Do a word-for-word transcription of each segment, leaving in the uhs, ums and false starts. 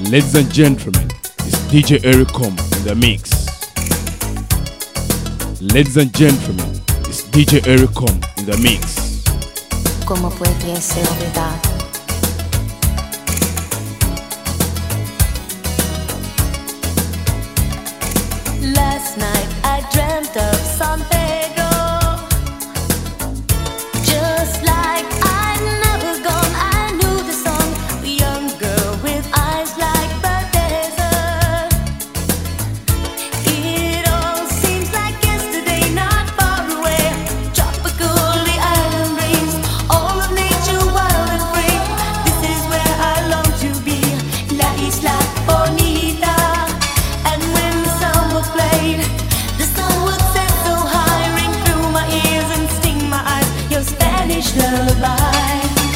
Ladies and gentlemen, it's D J Eric Com in the mix. Ladies and gentlemen, it's D J Eric Com in the mix. ¿Cómo puede ser olvidado? Last night I dreamt of San Pedro, just like I'd never gone. I knew the song, a young girl with eyes like the desert. It all seems like yesterday, not far away. Tropical, the island breeze, all of nature wild and free. This is where I long to be, La Isla Bonita. And when the song was played, the song would set so high, ring through my ears and sting my eyes. Your Spanish lullaby.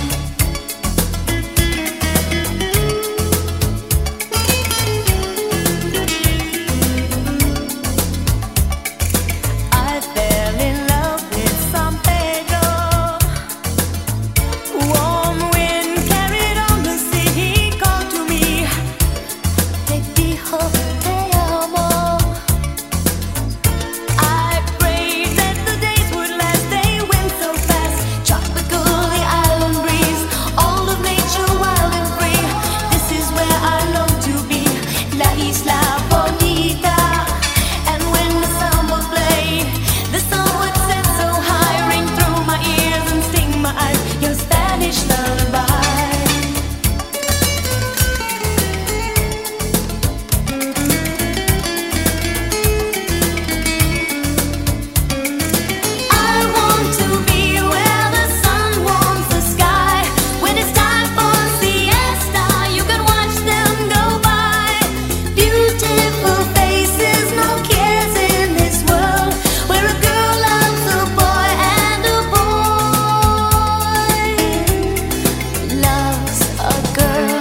I fell in love with San Pedro. Warm wind carried on the sea. He called to me, te dijo te amo. I prayed that the days would last. They went so fast. Tropical, the island breeze, all of nature wild and free. This is where I long to be, La Isla Bonita. And when the samba played, the song would set so high, ring through my ears and sting my eyes. Your Spanish lullaby. I want to be where the sun warms the sky. When it's time for siesta, you can watch them go by. Beautiful faces, no cares in this world, where a girl loves a boy and a boy loves a girl.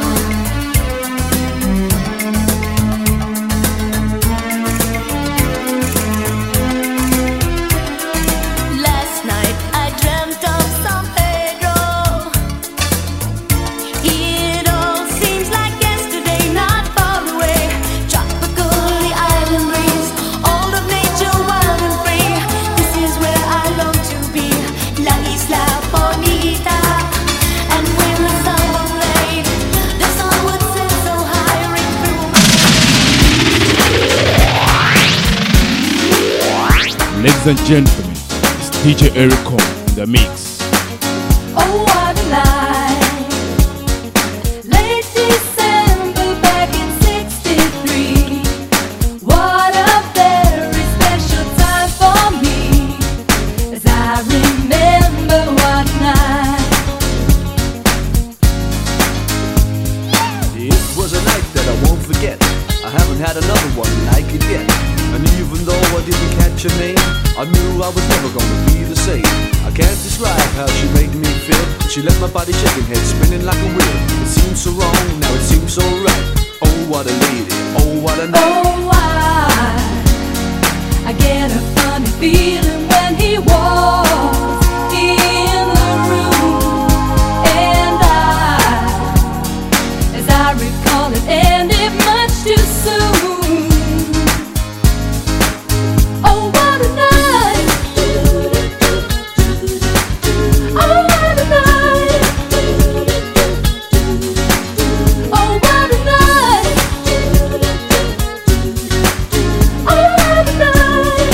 Last night I dreamt of San Pedro. It all seems like yesterday, not far away. Tropical, the island breeze, all of nature wild and free. This is where I long to be, La Isla Bonita. And when the samba played, the song would set so high, ring through my Ladies and gentlemen, it's D J Eric Com in the mix. Oh, what a night. Late December back in sixty-three. What a very special time for me, as I remember what night. It was a night that I won't forget. I haven't had another one like it yet. And even though I didn't catch her name, I knew I was never gonna be the same. I can't describe how she made me feel. She left my body shaking, head spinning like a wheel. It seemed so wrong, now it seems so right. Oh, what a lady, oh, what a night. Oh, I, I get a funny feeling when he walks in the room. And I, as I recall it, ended much too soon. Oh, what a night. Oh, what a night. Oh, what a night. Oh, what a night.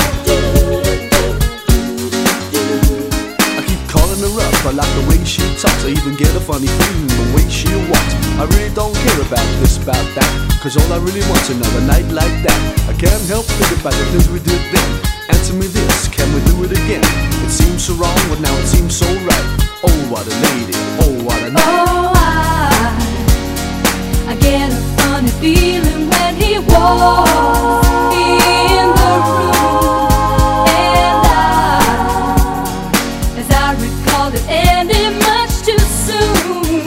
I keep calling her up, I like the way she talks. I even get a funny feeling the way she walks. I really don't care about this, about that, cause all I really want's another night like that. I can't help thinking about the things we did then. Answer me this, can we do it again? It seems so wrong, but now it seems so right. Oh, what a lady, oh, what a night. Oh, I, I get a funny feeling when he walks in the room. And I, as I recall it, ended much too soon.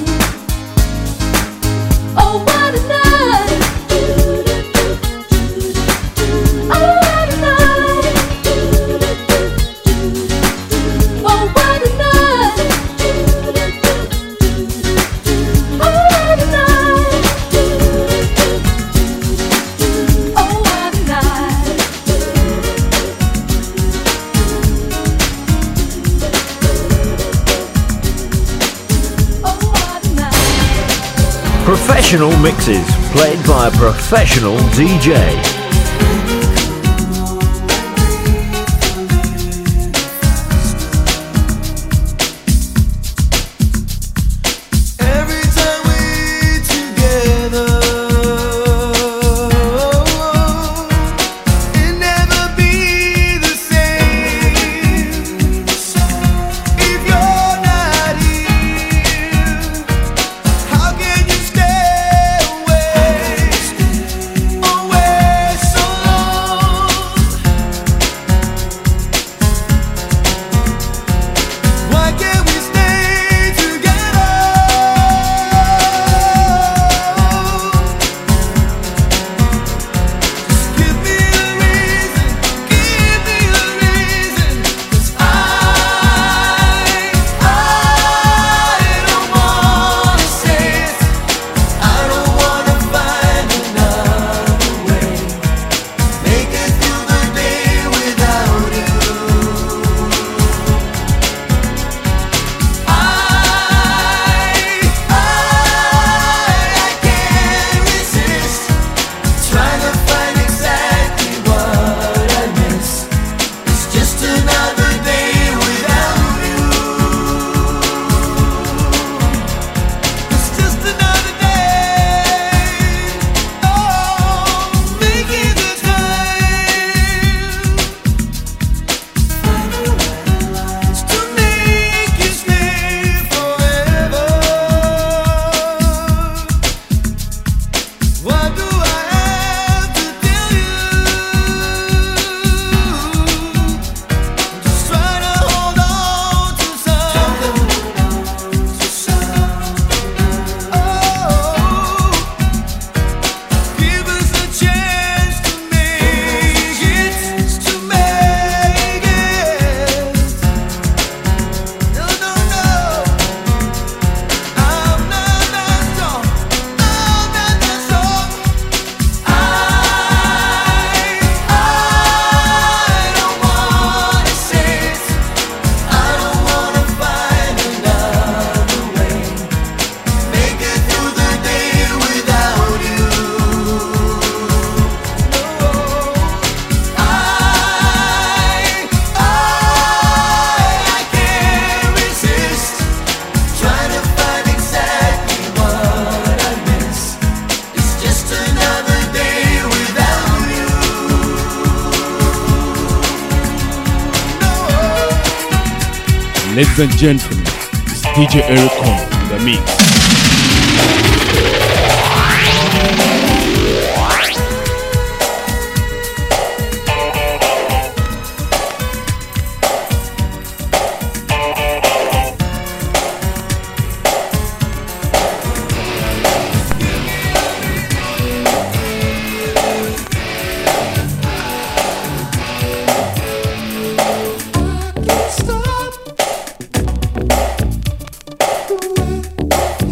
Oh, what a night. Oh, what a night. Oh, what a night. Oh, what a night. Professional mixes played by a professional D J. Ladies and gentlemen, it's D J Eric Kong in the mix. Stop the way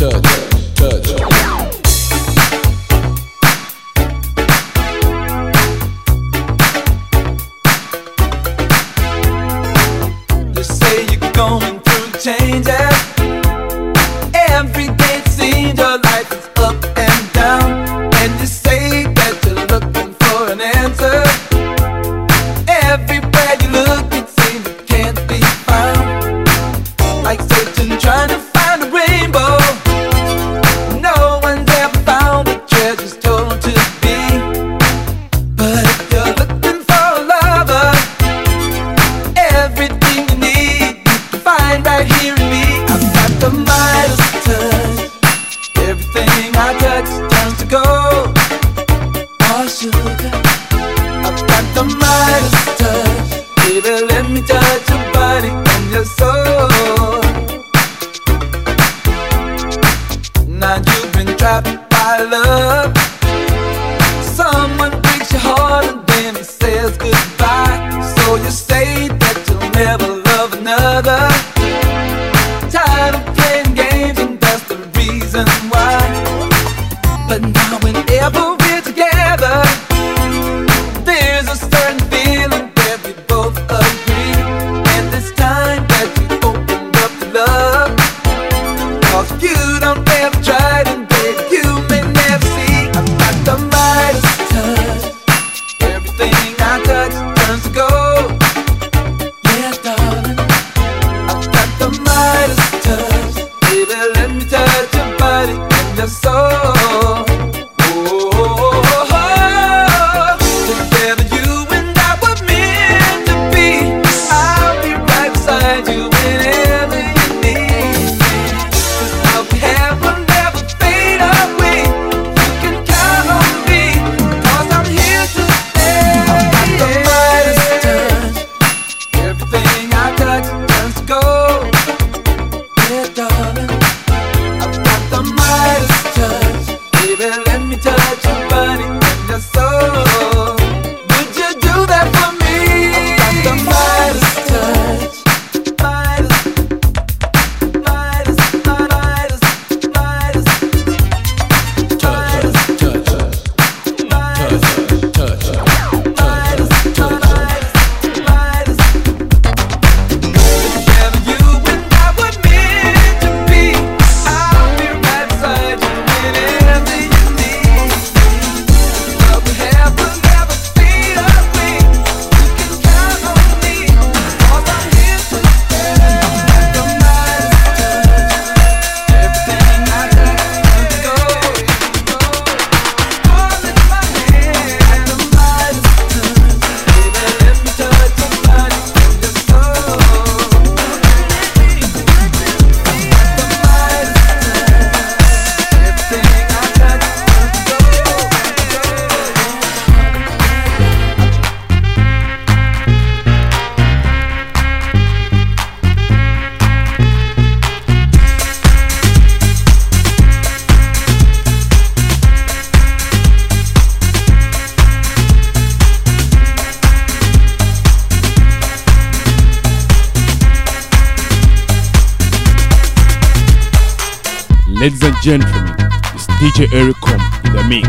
Ladies and gentlemen, it's D J Ericom in the mix.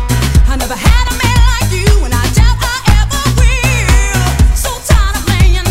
Had a man like you, and I doubt I ever will. So tired of laying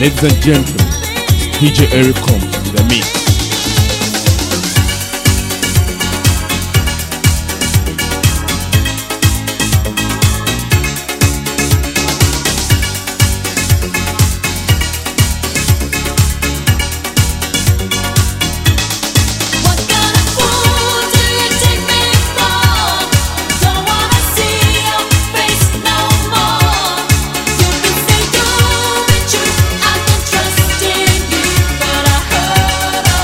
Ladies and gentlemen, it's D J Eric Com in the mix. Trust in you, but I heard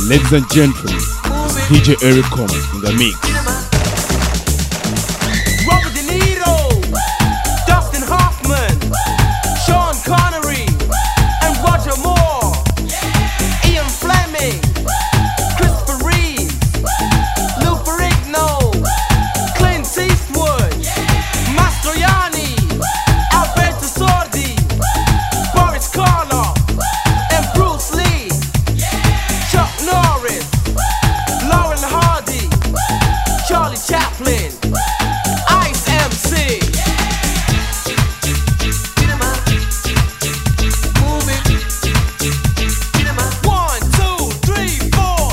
Ladies and gentlemen, it's D J Eric Come in the mix. Robert De Niro, Dustin Hoffman, Sean Connery, and Roger Moore, Ian Fleming, Christopher Reeve, Lou Ferrigno, Clint Eastwood, Mastroianni, Alberto Sordi, Boris Karloff, and Bruce Lee, Chuck Norris, Lauren Hardy, Charlie Chaplin, Ice M C. One, two, three, four.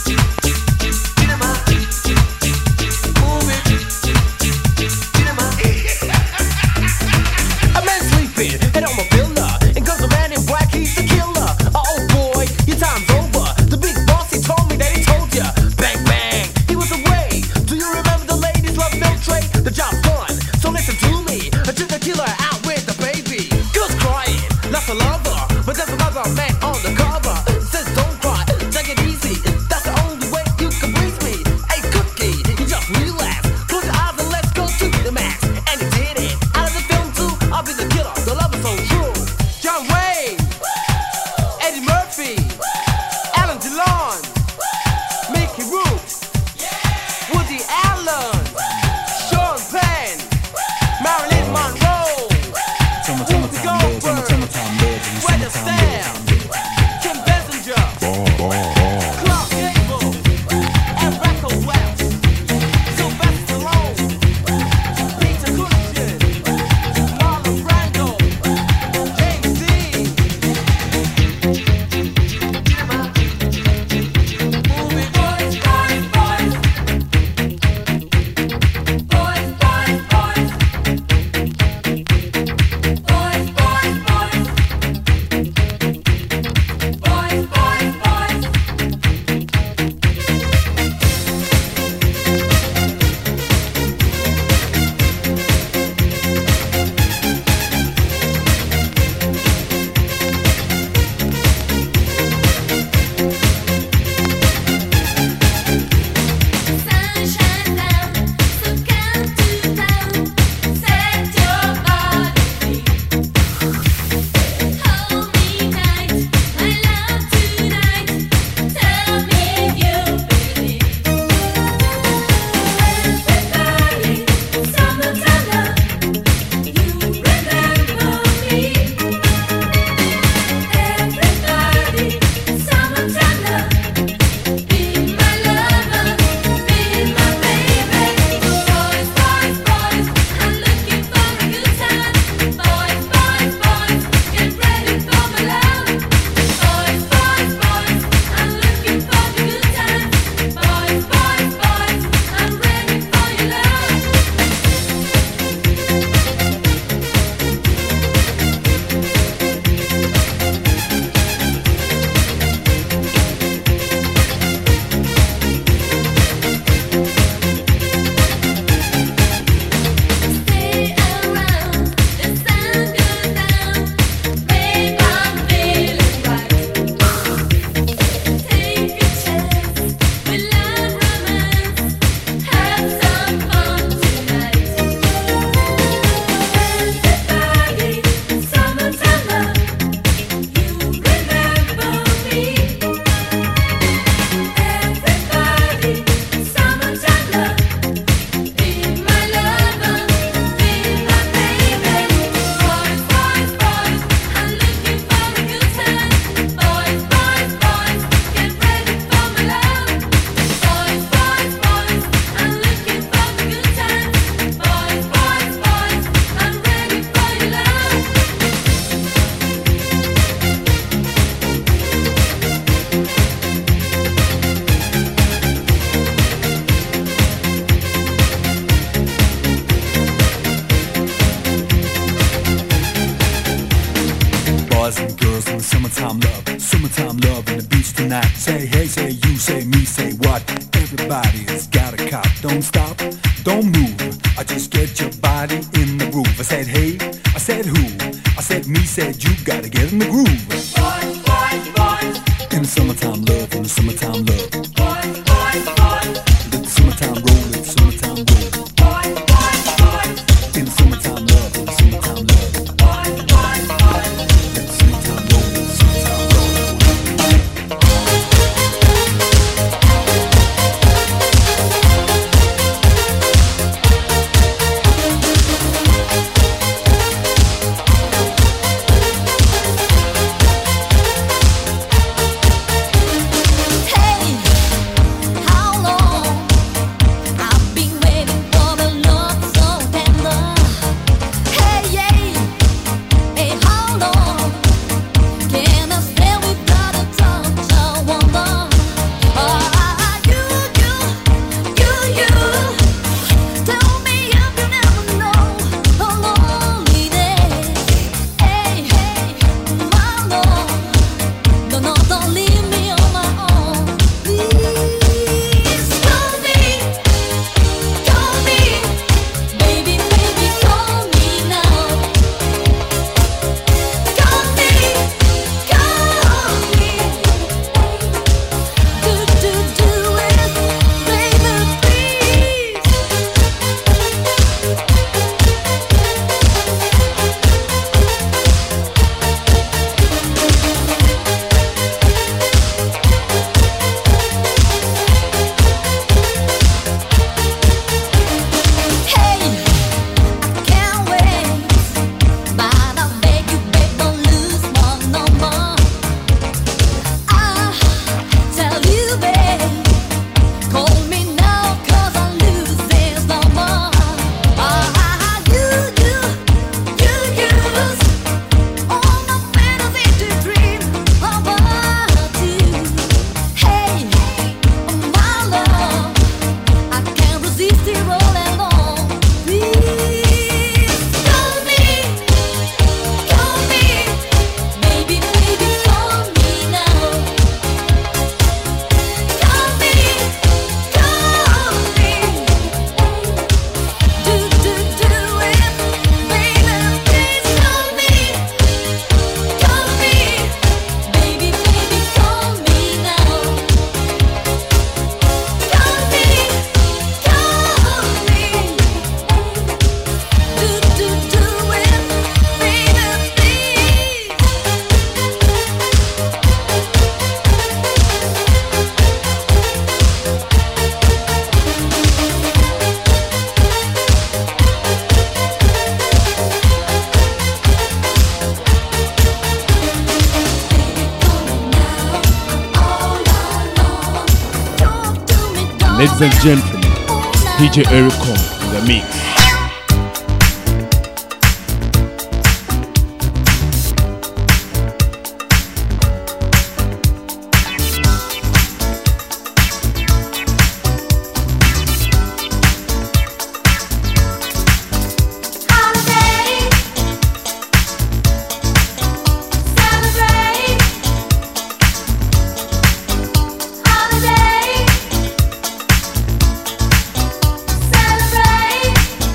A man sleeping, head on my villa, and comes a man in black, he's the killer. Oh boy, your time's over. The big boss, he told me that he told ya. Bang bang, he was away. Do you remember the ladies love milk tray? The job's done, so listen to me. I took the killer out with the baby. Girl's crying, that's a lover, but there's another man on the cover. Says don't cry, take it easy. That's the only way you can please me. Hey Cookie, you just relax. Close your eyes and let's go to the max. And he did it. Out of the film too, I'll be the killer. The love is so true. John Wayne, Eddie Murphy, Alan DeLon, Mickey Rourke, Woody Allen, Sean Penn, Marilyn Monroe, Whoopi Goldberg, Weather Stamp, Kim Basinger, Clark Gable, and Rocco Welch, Sylvester Stallone, Peter Cushing, Marlon Brando, James Dean. Moving boys, boys, boys. Boys, boys, boys. Boys, boys, boys. Boys, boys, boys. Sunshine down, so come to town. Set your body free. Hold me tight, my love tonight. Tell me you believe. Everybody, summertime love. You remember me. Everybody, summertime love. Be my lover, be my baby. Boys, boys, boys, I'm looking for a good time. Boys, boys, boys, get ready for my love. Boys, boys, boys, I'm looking for the good time. Boys, boys, boys, I'm ready for your love. Stay around, the sun goes down. Babe, I'm feeling right. Take a chance, we love romance. Have some fun tonight. Everybody, summertime love. You remember me. Everybody, summertime love. Be my lover, be my baby. Boys, boys, boys, I'm looking for a good time. Boys, boys, boys, get ready for my love. Boys, boys, boys, I'm looking for the good time. Boys, boys, boys, I'm ready for your love. Boys and girls in the summertime love, summertime love in the beach tonight. Say hey, say you, say me, say what? Everybody's got a cop. Don't stop, don't move. I just get your body in the groove. I said hey, I said who? I said me, said you. Gotta get in the groove. Boys, boys, boys, In the summertime love, in the summertime love. Let the summertime roll, let the summertime roll. In the summertime love, in the summertime love. Let the summertime roll, let the summertime roll. Ladies and gentlemen, D J Eric Kong in the mix. Celebrate.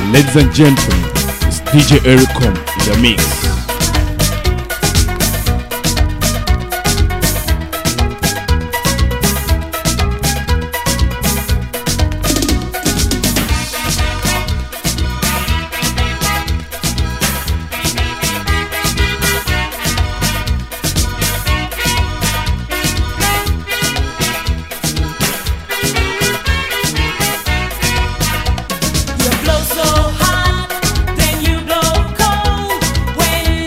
Ladies and gentlemen, it's D J Ericom in the mix. You blow so hot, then you blow cold. When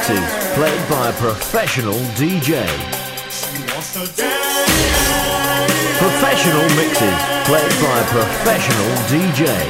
mixes played by a professional D J. Professional mixes played by a professional D J.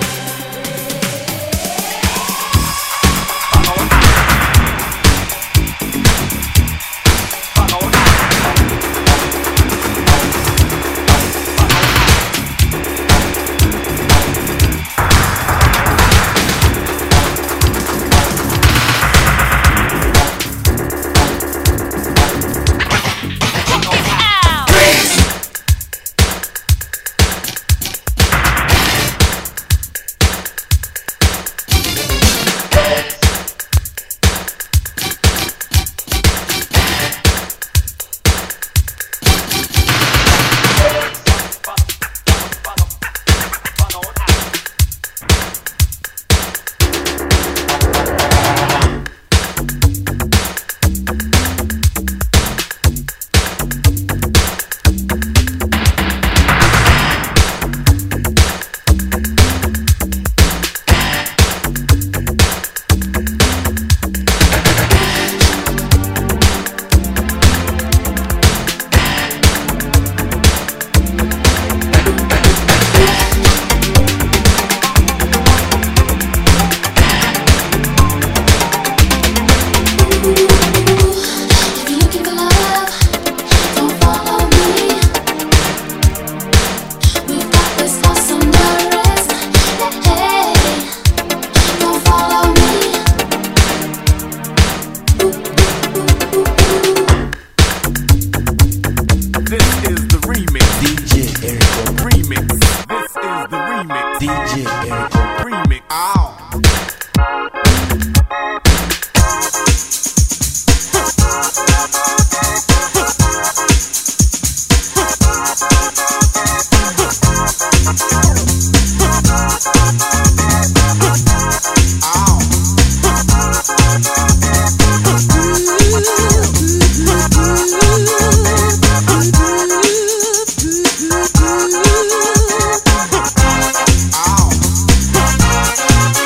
Ooh.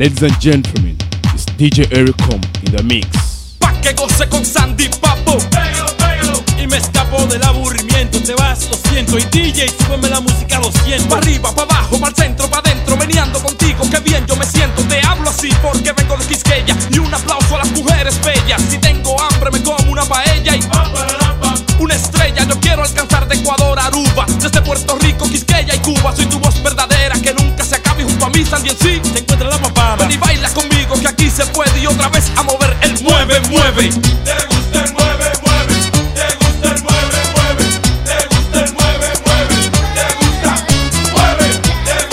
Ladies and gentlemen, it's D J Eric Com in the mix. Pa' que goce con Sandy Papo. Pégalo, pégalo. Y me escapo del aburrimiento. Te vas, lo siento. Y D J, súbeme la música a doscientos. Pa' arriba, pa' abajo, pa' el centro, pa' adentro. Meneando contigo, qué bien yo me siento. Te hablo así porque vengo de Quisqueya. Y un aplauso a las mujeres bellas. Si tengo hambre me como una paella y una estrella. Yo quiero alcanzar de Ecuador a Aruba, desde Puerto Rico, Quisqueya y Cuba. Soy tu voz verdadera que nunca se acabe. Y junto a mí también sí se encuentra la papada. Ven y baila conmigo que aquí se puede. Y otra vez a mover el mueve, mueve. Te gusta el mueve, mueve. Te gusta el mueve, mueve. Te gusta el mueve, mueve. Te gusta, mueve. Te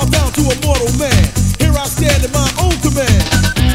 bow down to a mortal man. Here I stand in my own command.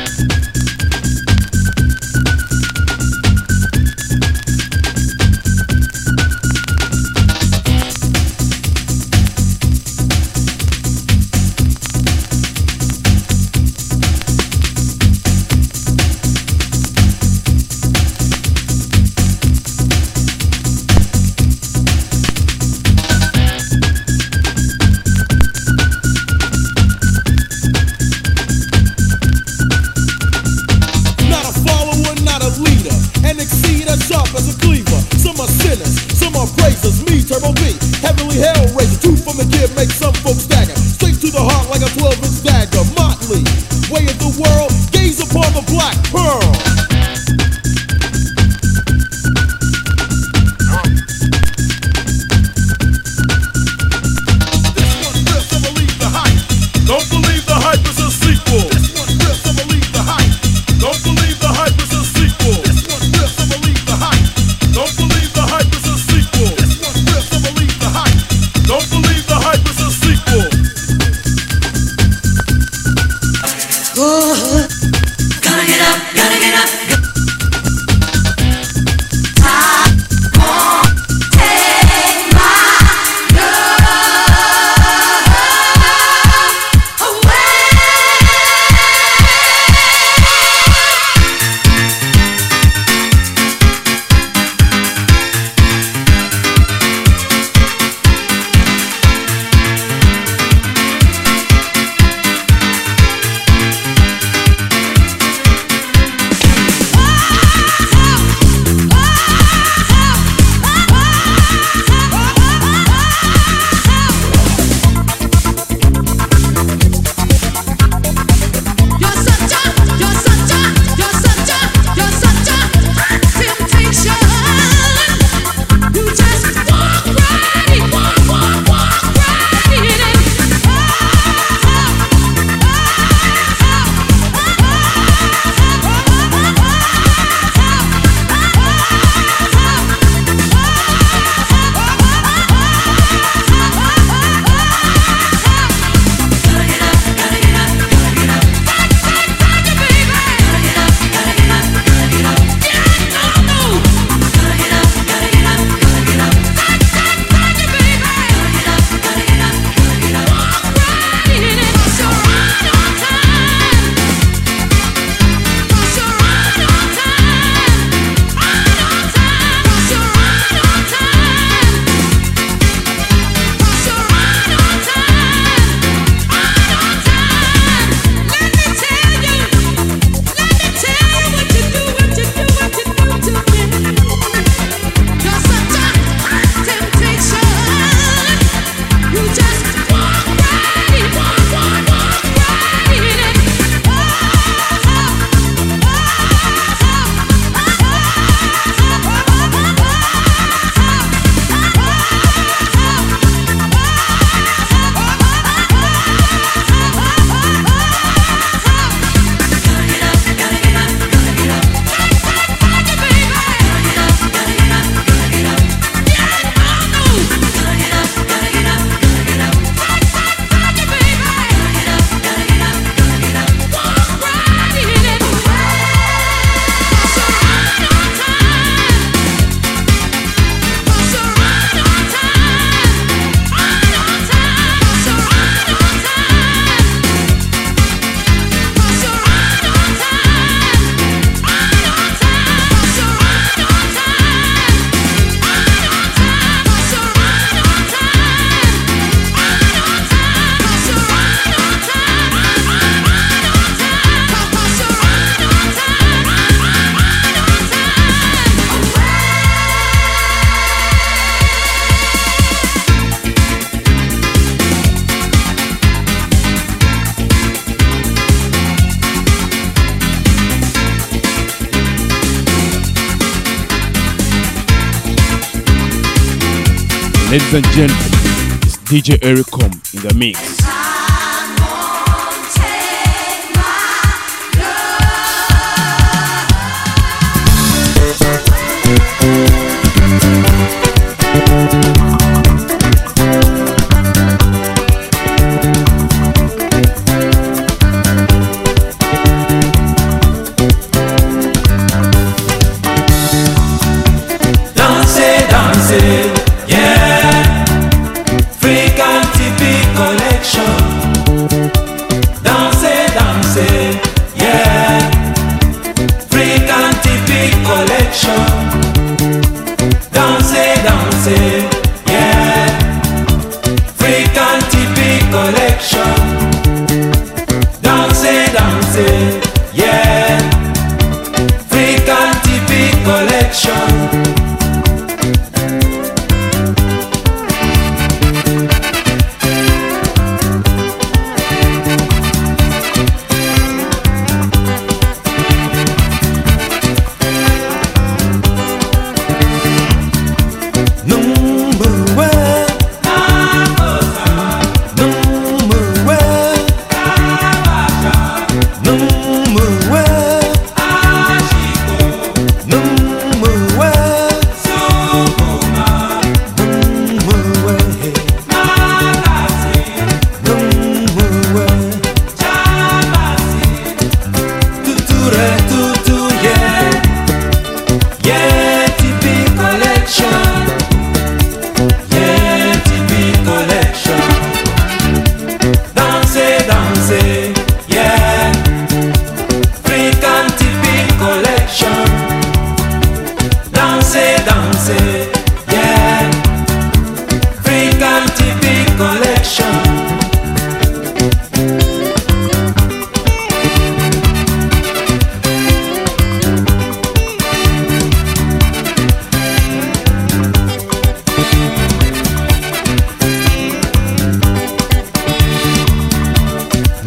Ladies and gentlemen, it's D J Ericom in the mix.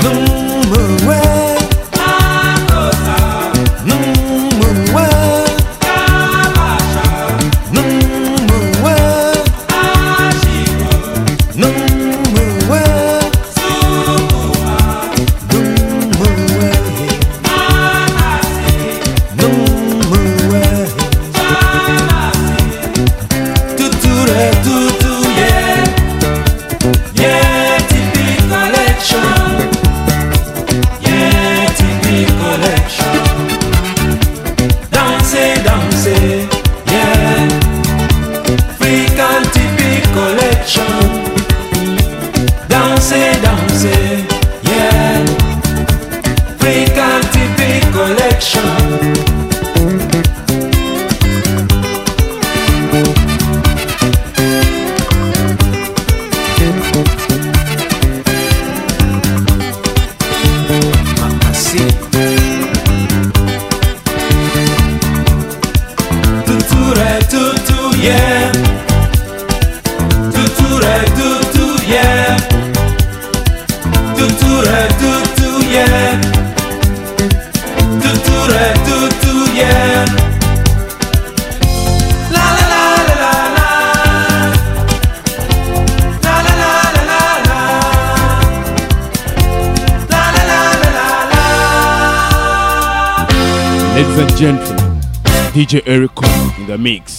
Ladies and gentlemen, D J Eric Com in the mix.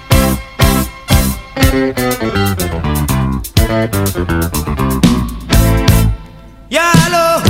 Yalo,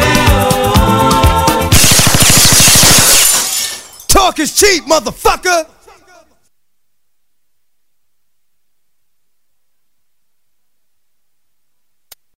Talk is cheap, motherfucker!